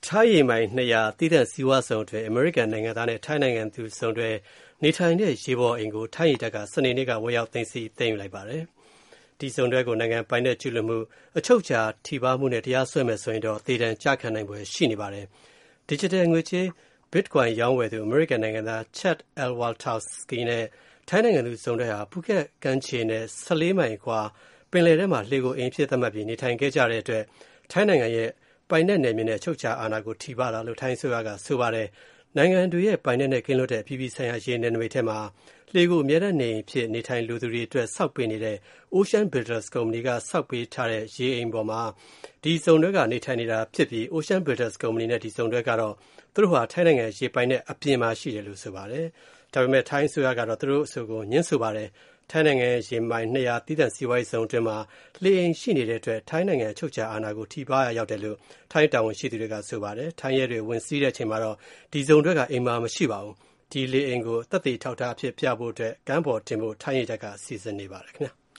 ထိုင်းရေမိုင်200သီးသန့်စီးပွားဆောင်အတွင်းအမေရိကန်နိုင်ငံသားနဲ့ထိုင်းနိုင်ငံသူစုံတွဲနေထိုင်တဲ့ရေပေါ်အိမ်ကိုထိုင်းရေတပ်ကစနေနေ့ကဝင်ရောက်သိမ်းယူလိုက်ပါတယ်။ဒီစုံတွဲကိုနိုင်ငံပိုင်တဲ့ကျူးလွန်မှုအချုပ်အခြာထိပါးမှုနဲ့တရားစွဲမယ်ဆိုရင်တော့သေဒဏ်ကျခံနိုင်ဖွယ်ရှိနေပါတယ်။ Digital ငွေကြေး Bitcoin ရောင်းဝယ်သူအမေရိကန်နိုင်ငံသား Chad Iwatowski နဲ့ထိုင်းနိုင်ငံသူစုံတွဲဟာဖူးခက်ကမ်းခြေနဲ့14မိုင်အကွာပင်လယ်ထဲမှာလှေကိုအိမ်ဖြစ်သတ်မှတ်ပြီးနေထိုင်ခဲ့ကြတဲ့အတွက်ထိုင်းနိုင်ငံရဲ့ပိုင်နက်နယ်မြေနဲ့အချုပ်အခြာအာဏာကိုထိပါးတာလို့ထိုင်းအစိုးရကဆိုပါတယ်။နိုင်ငံတွေရဲ့ပိုင်နက်နဲ့ကင်းလွတ်တဲ့အပြည်ပြည်ဆိုင်ရာရေနယ်နိမိတ်ထဲမှာလှေကိုအမြဲတမ်းနေအိမ်ဖြစ်နေထိုင်လိုသူတွေအတွက်ဆောက်ပေးနေတဲ့ Ocean Builders ကုမ္ပဏီကဆောက်ပေးထားတဲ့ရေအိမ်ပေါ်မှာဒီစုံတွဲကနေထိုင်နေတာဖြစ်ပြီး Ocean Builders ကုမ္ပဏီနဲ့ဒီစုံတွဲကတော့သူတို့ဟာထိုင်းနိုင်ငံရေပိုင်နက်အပြင်မှာရှိတယ်လို့ဆိုပါတယ်။ဒါပေမဲ့ထိုင်းအစိုးရကတော့သူတို့အဆိုကိုငြင်းဆိုပါတယ်။ထိုင်းနိုင်ငံရေမိုင်200သီးသန့်စီးပွားရေးဇုံအတွင်းမှာလှေအိမ်ရှိနေတဲ့အတွက်ထိုင်းနိုင်ငံအချုပ်အခြာအာဏာကိုထိပါးရာရောက်တယ်လို့ထိုင်းတာဝန်ရှိသူတွေကဆိုပါတယ်။ထိုင်းရဲတွေဝင်စီးတဲ့အချိန်မှာတော့ဒီဇုံတွဲကအိမ်မှာမရှိပါဘူး။ဒီလေအိမ်ကိုသက်သေထောက်ထားအဖြစ်ပြဖို့အတွက်ကမ်းပေါ်တင်ဖို့ထိုင်းရေတပ်ကစီစဉ်နေပါတယ်ခင်ဗျာ။